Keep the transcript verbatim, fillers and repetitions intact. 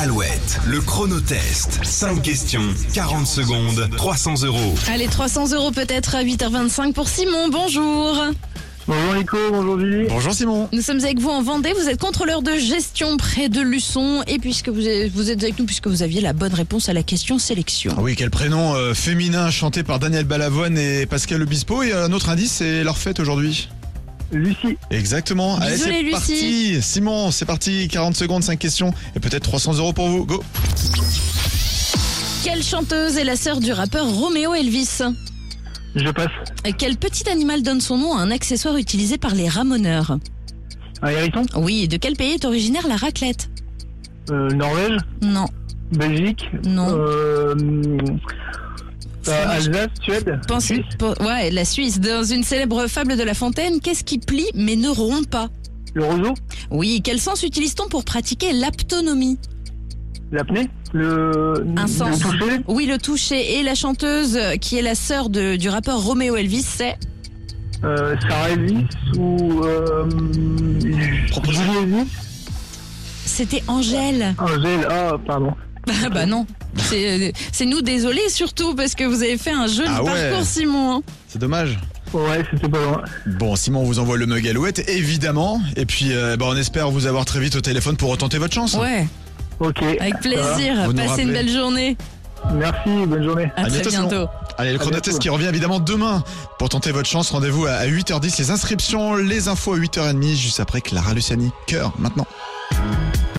Alouette, le chronotest. cinq questions, quarante secondes, trois cents euros. Allez, trois cents euros peut-être à huit heures vingt-cinq pour Simon. Bonjour. Bonjour Nico, bonjour Julie. Bonjour Simon. Nous sommes avec vous en Vendée. Vous êtes contrôleur de gestion près de Luçon. Et puisque vous êtes, vous êtes avec nous, puisque vous aviez la bonne réponse à la question sélection. Ah oui, quel prénom euh, féminin chanté par Daniel Balavoine et Pascal Obispo. Et un autre indice, c'est leur fête aujourd'hui. Lucie. Exactement. Bisous Allez, c'est les Lucie. parti. Simon, c'est parti. quarante secondes, cinq questions et peut-être trois cents euros pour vous. Go. Quelle chanteuse est la sœur du rappeur Romeo Elvis? Je passe. Quel petit animal donne son nom à un accessoire utilisé par les ramoneurs? Un hérisson. Oui, de quel pays est originaire la raclette? Euh, Norvège. Non, Belgique. non. Euh, euh, Alsace, Suède. Pense- Suisse. po- ouais, la Suisse. Dans une célèbre fable de La Fontaine, qu'est-ce qui plie mais ne rompt pas? Le roseau. Oui, quel sens utilise-t-on pour pratiquer l'aptonomie? L'apnée. Le. Un sens. Le toucher. Oui, le toucher. Et la chanteuse qui est la sœur de- du rappeur Romeo Elvis, c'est... Euh, Sarah Elvis ou. Euh, Proposez. Julie Elvis. C'était Angèle. Angèle. Ah, pardon. Ah bah non. C'est c'est nous désolés surtout parce que vous avez fait un joli Ah ouais. parcours, Simon. hein. C'est dommage. Ouais, c'était pas loin. Bon, Simon, on vous envoie le mug Alouette, évidemment. Et puis, euh, bah, on espère vous avoir très vite au téléphone pour retenter votre chance. Ouais, Ok. avec plaisir. Vous nous Passez une rappelez. belle journée. Merci, bonne journée. À, À très bientôt, Simon. bientôt. Allez, le À chronotest bientôt. qui revient évidemment demain. Pour tenter votre chance, rendez-vous à huit heures dix. Les inscriptions, les infos à huit heures trente, juste après Clara Luciani. Cœur, maintenant.